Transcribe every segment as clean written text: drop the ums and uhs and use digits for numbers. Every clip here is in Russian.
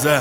Камикадзе.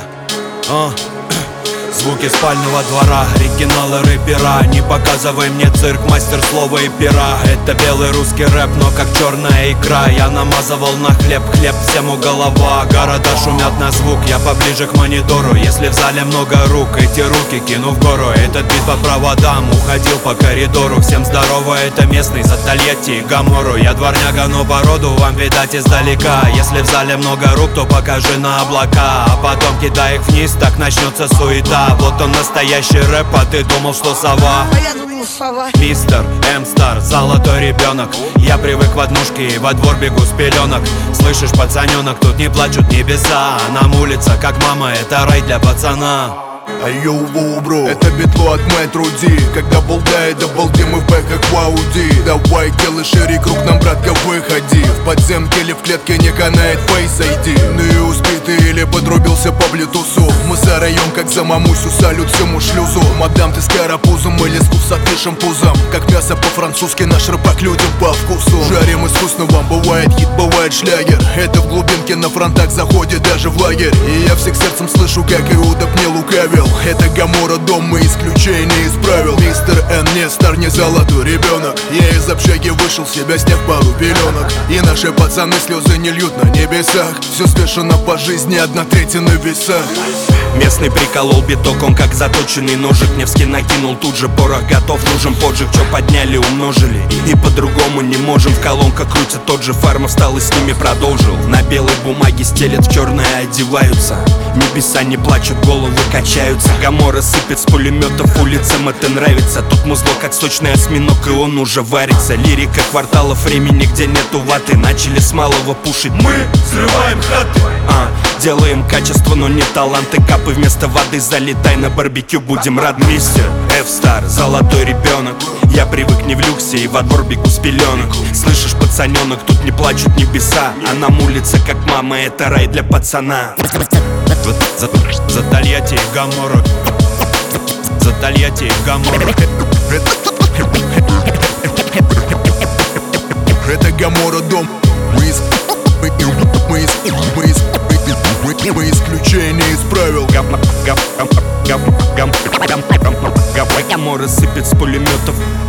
Звуки спального двора, оригиналы рэпера. Не показывай мне цирк, мастер слова и пера. Это белый русский рэп, но как черная икра. Я намазывал на хлеб, хлеб всем у голова. Города шумят на звук, я поближе к монитору. Если в зале много рук, эти руки кину в гору. Этот бит по проводам уходил по коридору. Всем здорово, это местный за Тольятти и Гамору. Я дворняга, но породу вам видать издалека. Если в зале много рук, то покажи на облака. А потом кидай их вниз, так начнется суета. Вот он настоящий рэп, а ты думал, что сова. Мистер М-Стар, золотой ребенок. Я привык в однушке и во двор бегу с пеленок. Слышишь, пацаненок, тут не плачут небеса. Нам улица, как мама, это рай для пацана. Айоу, бро, это битло от Metro D. Когда болдает, да балдим мы в бэках в Ауди. Давай, делай шире круг, нам, братка, выходи. В подземке или в клетке не канает Face ID. Ну и успитый или подрубился по блютусу. Мы зараем, как за мамусю, салют всему шлюзу. Мадам, ты с карапузом или с кусатышим пузом. Как мясо по-французски, наш рыбак людям по вкусу. Жарим искусно, вам бывает хит, бывает шлягер. Это в глубинке на фронтах заходит даже в лагерь. И я всех сердцем слышу, как Иуда б не лукавил. Это Гамора, дом, мы исключение из правил. Мистер Н, не стар, не золотой ребенок. Я из общаги вышел, себя сняв пару пеленок. И наши пацаны слезы не льют на небесах. Все смешано по жизни, 1/3 на весах. Местный приколол биток, он как заточенный ножик. Невский накинул, тут же порох готов, нужен поджиг. Чё подняли, умножили, и по-другому не можем. В колонках крутит тот же Фарма, встал и с ними продолжил. На белой бумаге стелят, в черное одеваются. Небеса не плачут, головы качаются. Гамора сыпет с пулеметов, улицам это нравится. Тут музло как сочный осьминог, и он уже варится. Лирика кварталов, времени, где нету ваты. Начали с малого пушить, мы взрываем хаты. Делаем качество, но не таланты. Капы вместо воды, залетай на барбекю, будем рад. Мистер F-Star, золотой ребенок. Я привык не в люксе и во двор бегу с пеленок. Слышишь, пацаненок, тут не плачут небеса. А нам улица, как мама, это рай для пацана. За Тольятти и Гамору. За Тольятти и Гамору. Это Гамора, дом. Мы исключение из правил. Гамора сыпет с пулеметов.